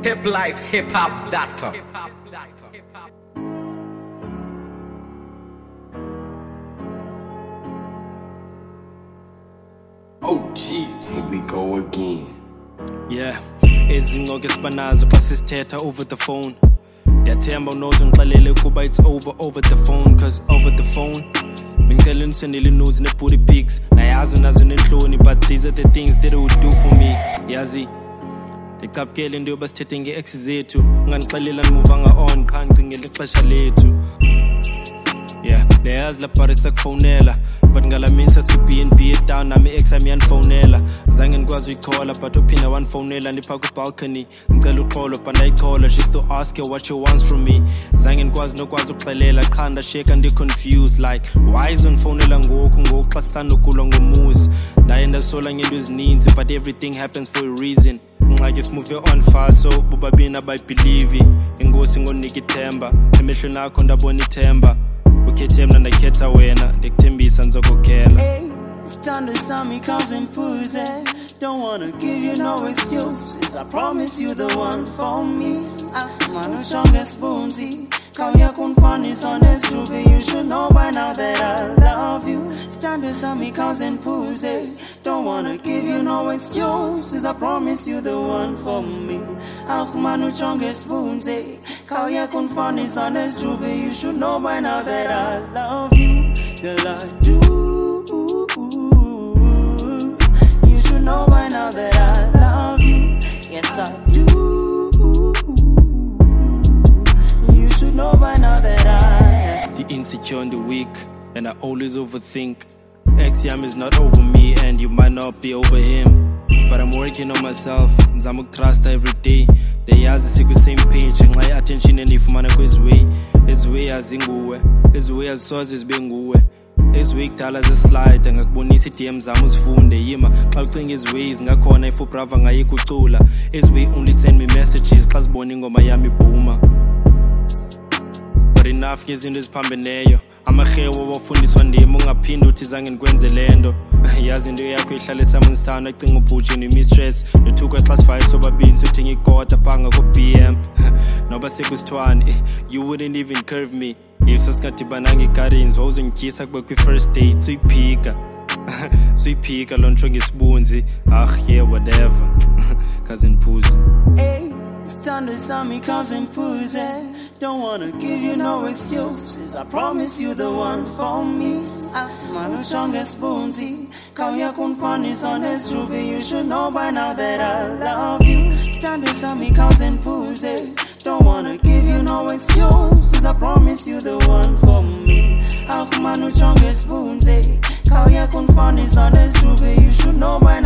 hiplifehiphop.com. Oh geez, here we go again. Yeah, izingxoxo esibanazo xa sisithetha over the phone. Ndiyathemba unoze ngixelele kuba it's over the phone, cause over the phone bengicela unisendele news ne-booty pics. Nayazi unazo nenhloni, but these are the things that it would do for me. Yazi ndicaphukele into yoba sithethe nge-ex zethu, ungandixelela ndimuvanga on qha ndicingele ixesha lethu. Yeah, ndiyazi lapha risakufowunela, but ngalamini sasku-B&B down nami ex yami yandifonela. Zange ndikwazi uyichola, but uphinda wandifonela ndipha kwi-balcony ngicela uxolo, but ndayichola just to ask her what she wants from me. Zange ndikwazi nokwazi ukuxelela qha ndasheka ndi-confused like why izondifonela ngoku xa sisandokulwa ngomuzi. Ndaye ndasola ngento ezininzi, but everything happens for a reason. Ngxaki simove on fast, so bobabini abayibhilivi. Inkosi ngonika ithemba, emehlweni akho ndabona ithemba. Ukhethe mna ndakhetha wena, ndikuthembisa nizokukela. Stand beside me, cousin Pussy. Don't wanna give you no excuses. I promise you the one for me. Man, strongest spoonsy. Come here, confidence on this truth. You should know by now that I love you. Stand beside me, cousin Pussy. Don't wanna give you no excuses. I promise you the one for me. Man, strongest spoonsy. Come here, confidence on this truth. You should know by now that I love you. Girl, I do. You should know by now that I love you. Yes, I do. You should know by now that I The insecure and the weak, and I always overthink. Ex yam is not over me, and you might not be over him. But I'm working on myself, nzama ukutrust every day. Ndiyazi sikwi-same page, nxa i-attention endiyifumana kwezi-way. Ezi-way azinguwe, ezi-way azisoze zibe nguwe. Ezi-way kudala zislide, angakubonisa i-DM zami uzifunde. Yima, xa ucinga ezi-way zingakhona if ubrava ngayikucula. Ezi-way only send me messages xa zibona ingoma yami ibhuma. But enough ngezinto eziphambeneyo, amarhewo wafundiswa ndim ungaphinde uthi zange ndikwenze le nto. Yazi into yakho ihlala esamunstana, acinga ubhuji ni-mistress. Ndothukwa xa sobabini sothenga ikota phanga ko-BM. Noba sekusithwane, you wouldn't even curve me. If sasingadibhananga i-gardens wawuzondityisa kube kwi-first date suyiphika. Suyiphika loo ntsho ngesibunzi. Yeah, whatever. Cousin Pussy. Hey, stand beside me, cousin Pussy. Don't wanna give you no excuses. I promise you the one for me. Man, strongest spoonsy. Come here, confidence on this truth. You should know by now that I love you. Stand beside me, cousin Pussy. Don't wanna give you no excuses. I promise you the one for me. Man, strongest spoonsy. Come here, confidence on this truth. You should know by now.